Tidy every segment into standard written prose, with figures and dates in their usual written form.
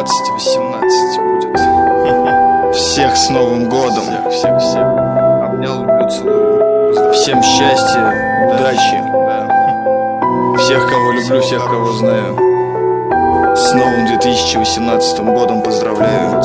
17-18 будет. Всех с Новым годом. Всех. Обнял, люблю, целую. Всем счастья, удачи. Всех, кого люблю, всех, кого знаю. С новым 2018 годом поздравляю.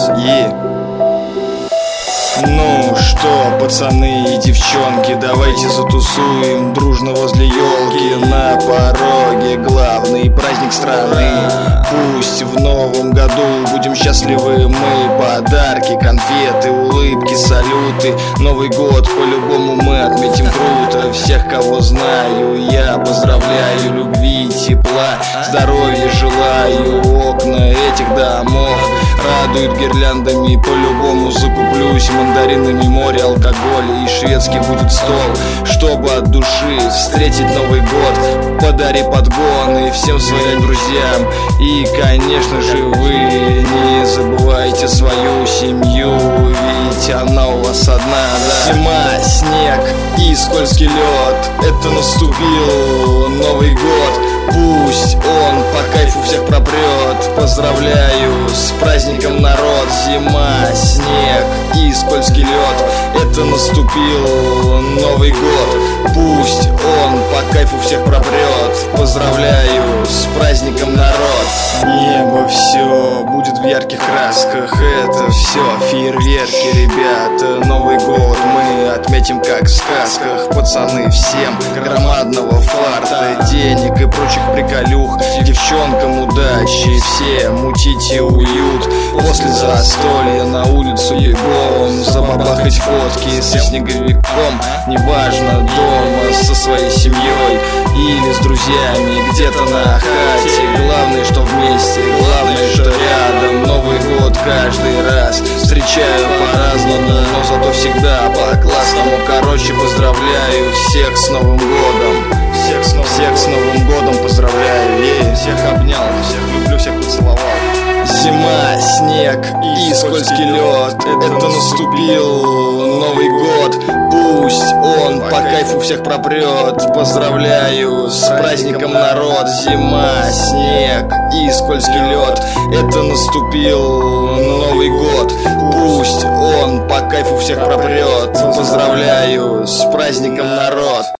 Ну что, пацаны и девчонки, давайте затусуем дружно возле елки. На пороге главный праздник страны. Пусть в новом году будем счастливы мы. Подарки, конфеты, улыбки, салюты. Новый год по-любому мы отметим круто. Всех, кого знаю, я поздравляю. Любви, тепла, здоровья желаю. Окна этих домов радуют гирляндами. По-любому закуплюсь мандаринами, море, алкоголь и шведский будет стол. Чтобы от души встретить Новый год, подари подгоны всем своим друзьям. И, конечно же, вы не забывайте свою семью, ведь она у вас одна, да? Зима, снег и скользкий лед, это наступил Новый год. Пусть он по кайфу всех пропрет. Поздравляю с праздником, народ. Зима, снег и скользкий лед, это наступил Новый год. Пусть он по кайфу всех пропрет. Поздравляю с праздником, народ. Небо все будет в ярких красках. Это все фейерверки, ребята. Новый год мы отметим как в сказках. Пацаны, всем громадного фарта, денег и прочих приколюх. Девчонкам удачи, все мутите уют. После застолья на улицу бегом забабахать фотки со снеговиком. Неважно, дома со своей семьей или с друзьями где-то на хате. Главное, что вместе, главное, что рядом. Новый год каждый раз встречаю по-разному, но зато всегда по-классному. Короче, поздравляю всех с Новым годом. Всех с Новым годом поздравляю. Всех обнял, всех люблю, всех поцеловал. Зима, снег и скользкий лед, это наступил Новый год. Пусть он по кайфу всех пропрет. Поздравляю с праздником, народ. Зима, снег и скользкий лед, это наступил Новый год. Пусть он по кайфу всех пропрет. Поздравляю с праздником, народ.